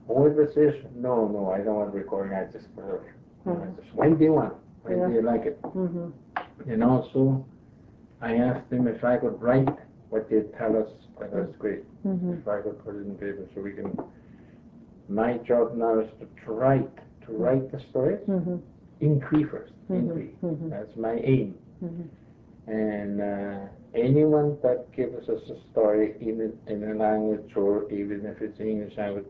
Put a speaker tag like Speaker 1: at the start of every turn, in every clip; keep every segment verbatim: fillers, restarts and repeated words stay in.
Speaker 1: whoever says, no, no, I don't want recording, I just put it.
Speaker 2: Mm-hmm.
Speaker 1: I just, when do you want it? When
Speaker 2: Yeah.
Speaker 1: do you like it?
Speaker 2: Mm-hmm.
Speaker 1: And also, I asked them if I could write what they tell us, that was great.
Speaker 2: Mm-hmm.
Speaker 1: If I could put it in paper so we can, my job now is to write, to write the stories,
Speaker 2: Mm-hmm.
Speaker 1: in Cree first, in
Speaker 2: Mhm,
Speaker 1: Cree.
Speaker 2: mhm.
Speaker 1: That's my aim.
Speaker 2: Mhm.
Speaker 1: And uh, anyone that gives us a story in a, in a language, or even if it's English language,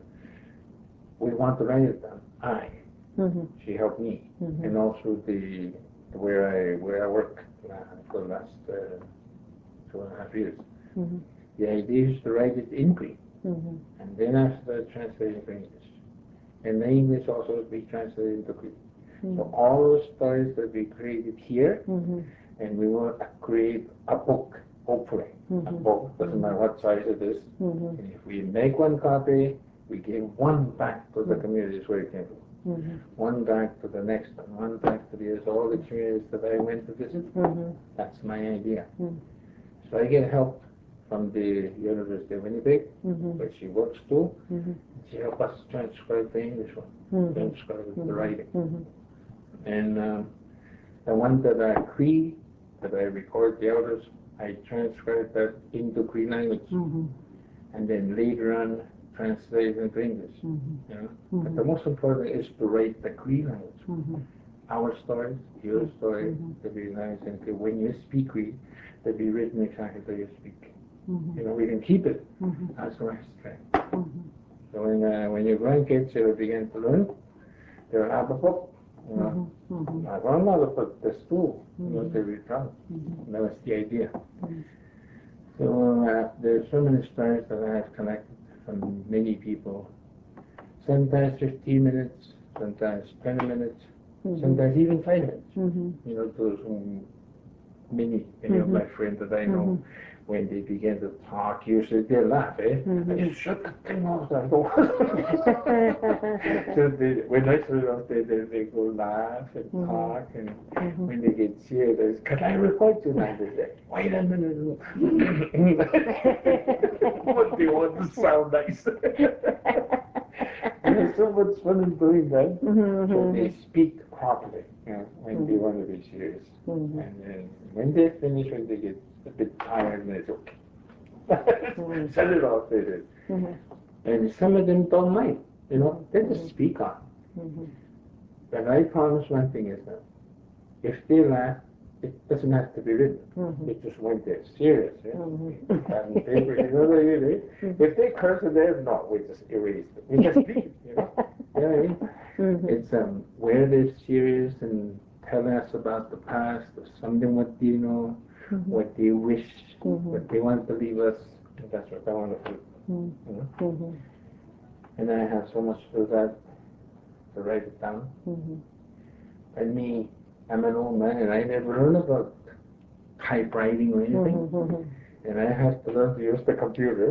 Speaker 1: we want to write it down. I.
Speaker 2: Mhm.
Speaker 1: She helped me,
Speaker 2: Mhm.
Speaker 1: and also the where I where I work uh, for the last uh, two and a half years.
Speaker 2: Mhm.
Speaker 1: The idea is to write it in Cree,
Speaker 2: Mhm.
Speaker 1: and then after that translate it to English, and the English also be translated into Cree. So
Speaker 2: Mhm.
Speaker 1: all the stories that we created here,
Speaker 2: Mhm.
Speaker 1: and we want to create a book, hopefully. A
Speaker 2: Mhm.
Speaker 1: book, doesn't matter what size it is.
Speaker 2: Mhm.
Speaker 1: And if we make one copy, we give one back to the
Speaker 2: Mhm.
Speaker 1: communities where it came from.
Speaker 2: Mhm.
Speaker 1: One back to the next one, one back to the others, all the communities that I went to visit.
Speaker 2: Mhm.
Speaker 1: That's my idea.
Speaker 2: Mhm.
Speaker 1: So I get help from the University of Winnipeg,
Speaker 2: Mhm.
Speaker 1: where she works too.
Speaker 2: Mhm.
Speaker 1: She helps us transcribe the English one,
Speaker 2: Mhm.
Speaker 1: transcribe the
Speaker 2: Mhm.
Speaker 1: writing.
Speaker 2: Mhm.
Speaker 1: And um, the one that I Cree, that I record the elders, I transcribe that into Cree language,
Speaker 2: Mhm.
Speaker 1: and then later on translate into English.
Speaker 2: Mhm.
Speaker 1: You know,
Speaker 2: Mhm.
Speaker 1: but the most important is to write the Cree language.
Speaker 2: Mhm.
Speaker 1: Our stories, your
Speaker 2: Mhm.
Speaker 1: story,
Speaker 2: Mhm.
Speaker 1: to be nice, and to, when you speak Cree, to be written exactly the way you speak.
Speaker 2: Mhm.
Speaker 1: You know, we can keep it
Speaker 2: Mhm.
Speaker 1: as our strength.
Speaker 2: Mhm.
Speaker 1: So when uh, when your grandkids will begin to learn, they'll have a book. You know,
Speaker 2: Mhm. Mhm.
Speaker 1: my grandmother put this too. You know,
Speaker 2: Mhm.
Speaker 1: they read from.
Speaker 2: Mhm.
Speaker 1: That was the idea.
Speaker 2: Mhm.
Speaker 1: So uh, there's so many stories that I have collected from many people. Sometimes fifteen minutes, sometimes twenty minutes,
Speaker 2: Mhm.
Speaker 1: sometimes even five minutes.
Speaker 2: Mhm.
Speaker 1: You know, those um, many, many of
Speaker 2: Mhm.
Speaker 1: my friends that I know,
Speaker 2: Mhm.
Speaker 1: when they begin to talk, usually they laugh, eh?
Speaker 2: Mhm.
Speaker 1: I just shut the thing off. I go. So they, when I shut it off, they, they, they go laugh and
Speaker 2: Mhm.
Speaker 1: talk, and
Speaker 2: Mhm.
Speaker 1: when they get serious, can I record tonight? They say, wait a minute. What do you want to sound nice? There's so much fun in doing that.
Speaker 2: Mhm.
Speaker 1: So they speak properly, you know, when
Speaker 2: Mhm.
Speaker 1: they want to be serious.
Speaker 2: Mhm.
Speaker 1: And then when they finish, when they get a bit tired, and it's okay.
Speaker 2: Mhm.
Speaker 1: Shut it off, they did.
Speaker 2: Mhm.
Speaker 1: And some of them don't mind, you know, they just
Speaker 2: Mhm.
Speaker 1: speak on.
Speaker 2: Mhm.
Speaker 1: But I promise one thing is that if they laugh, it doesn't have to be written.
Speaker 2: Mhm.
Speaker 1: It just went there serious. Eh?
Speaker 2: Mhm.
Speaker 1: And paper, you know, they, they, if they curse it there, no, we just erase it. We just speak it, you know. You know what I mean?
Speaker 2: Mhm.
Speaker 1: It's um, where they're serious and telling us about the past, or something what they know,
Speaker 2: Mhm.
Speaker 1: what they wish,
Speaker 2: Mhm.
Speaker 1: what they want to leave us. That's what I want to do.
Speaker 2: Mhm.
Speaker 1: You know?
Speaker 2: Mhm.
Speaker 1: And I have so much for that to write it down.
Speaker 2: Mhm.
Speaker 1: And me, I'm an old man, and I never learned about typewriting or anything.
Speaker 2: Mhm.
Speaker 1: And I have to learn to use the computer.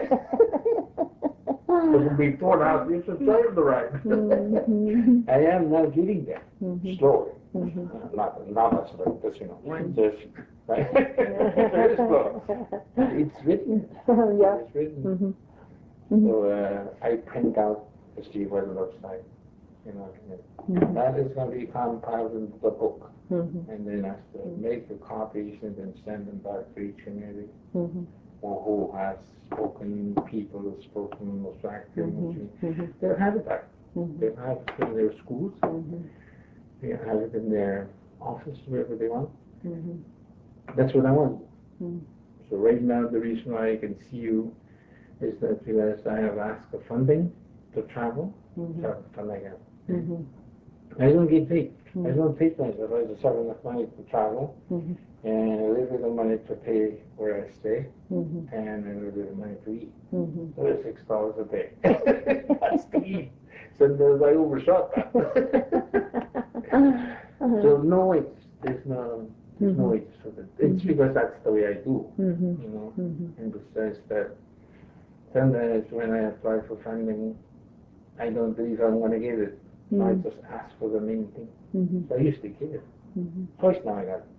Speaker 1: But before that, you should type the right.
Speaker 2: Mhm.
Speaker 1: I am now getting there,
Speaker 2: Mhm.
Speaker 1: slowly.
Speaker 2: Mhm.
Speaker 1: Uh, not, not as like this, you know, like this. Right? Very slow. It's written.
Speaker 2: Yeah.
Speaker 1: It's written.
Speaker 2: Mhm. Mhm.
Speaker 1: So uh, I print out to see what it looks like. You know,
Speaker 2: Mhm.
Speaker 1: that is going to be compiled in the book.
Speaker 2: Mhm.
Speaker 1: And then I have to make the copies and then send them back to each community.
Speaker 2: Mhm.
Speaker 1: Or who has spoken, people who have spoken Mosaic,
Speaker 2: Mhm. Mhm.
Speaker 1: they'll have it back.
Speaker 2: Mhm.
Speaker 1: They'll have it in their schools.
Speaker 2: Mhm.
Speaker 1: They'll have it in their office, wherever they want.
Speaker 2: Mhm.
Speaker 1: That's what I want.
Speaker 2: Mhm.
Speaker 1: So right now, the reason why I can see you is that because I have asked for funding to travel,
Speaker 2: Mhm.
Speaker 1: travel fund I got.
Speaker 2: Mhm.
Speaker 1: I don't get paid. I
Speaker 2: Mhm.
Speaker 1: don't pay myself. I just have enough money to travel
Speaker 2: Mhm.
Speaker 1: and a little bit of money to pay where I stay
Speaker 2: Mhm.
Speaker 1: and a little bit of money to eat.
Speaker 2: Mhm.
Speaker 1: So it's six dollars a day. That's to eat. Sometimes I overshot that. So no wages. There's no there's no
Speaker 2: Mhm.
Speaker 1: wages for that. It's because that's the way I do.
Speaker 2: Mhm.
Speaker 1: You know,
Speaker 2: Mhm.
Speaker 1: in the sense that sometimes when I apply for funding, I don't believe I want to get it. So I
Speaker 2: Mhm.
Speaker 1: just ask for the main thing.
Speaker 2: Mhm.
Speaker 1: So I used to get it.
Speaker 2: Mhm.
Speaker 1: First now I got it.